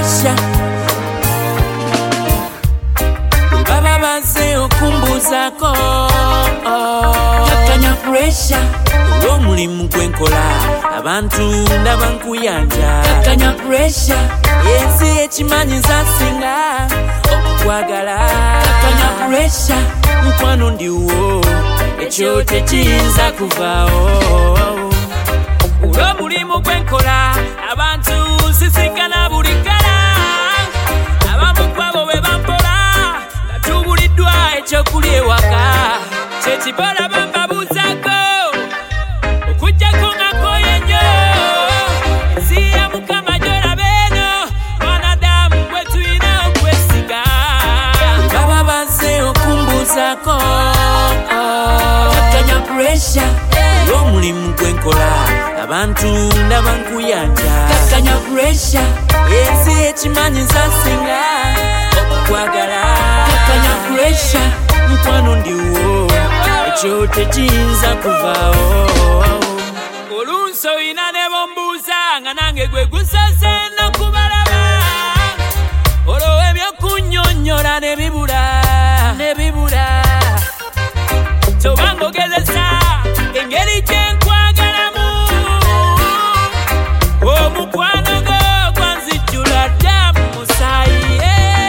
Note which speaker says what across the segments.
Speaker 1: pressure baba baze okumbuzako kakanya pressure olw'omulimu gwenkola abantu ndaba nkuyanja kakanya pressure ensi ekimanyi nzasinga okukwagala kakanya pressure mukwano ndiwo ekyo tekiyinza kuvaawo olw'omulimu gwenkola abantu nsisinkana buli kala abamu kwabo bwe bampola nga tubuliddwa ekyokulya ewaka kyekibola bambabuuzako okuggyako nga koye nnyo ensi ya mukama gy'olaba eno mwanadamu gwe tulina okwesiga baba baze okumbuuzako kakanya pressure olw'omulimu gwenkola abantu ndaba nkuyanja kakanya pressure ensi ekimanyi nzasinga okukwagala kakanya pressure mukwano ndiwo ekyo tekiyinza kuvaawo olunsi oyina ne bombuuza nga nange gwe gusase nokubalaba olwo ebyokunnyonnyola ne bibula tobanga ogezesa engeri gyenkwagalamu omukwano gwo gwanzijjula dda mu musaayi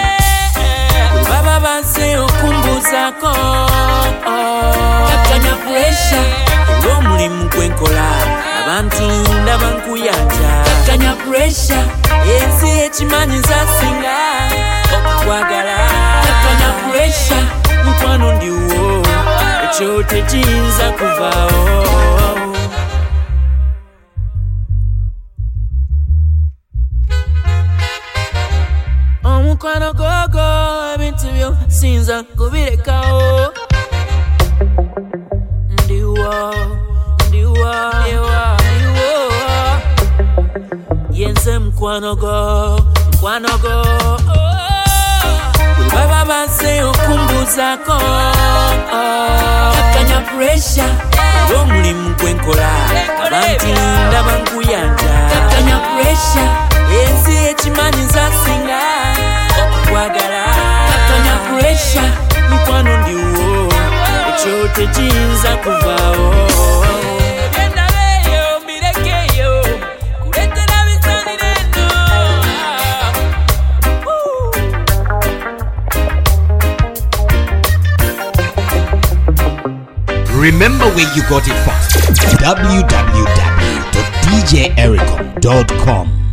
Speaker 1: baba baze okumbuzako kakanya pressure olw'omulimu gwenkola abantu ndaba nkuyanja kakanya pressure ensi ekimanyi nzasinga okukwagala kakanya pressure mukwano ndiwo ekyo tekiyinza kuvaawo omukwano gogo ebintu byo sinza kubirekawo ndiwo yenze mukwano go baba baze okumbuzako kakanya pressure olw'omulimu gwenkola abantu ndaba nkuyanja kakanya pressure ensi ekimanyi nzasinga okukwagala kakanya pressure mukwano ndiwo ekyo tekiyinza kuvaawo byendabeeyo mbirekeyo kuletera bisanireno
Speaker 2: Remember where you got it from. www.djericom.com